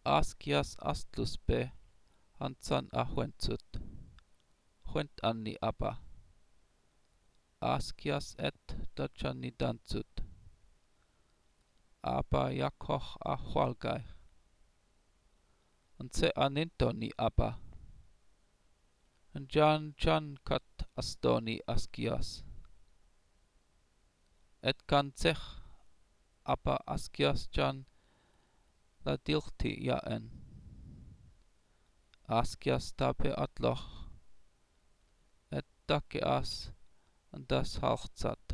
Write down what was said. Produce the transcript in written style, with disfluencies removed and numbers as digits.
Askias astluspe hantsan ahuentsut. Huent anni apa. Askias et dachani dantsut. Apa jakhoch ahualgai. Antse anintoni apa. Jan kat astoni askias. Et kantsech apa askias jan la dilti jaen. Askias tape atloch et dakeas das halchzat.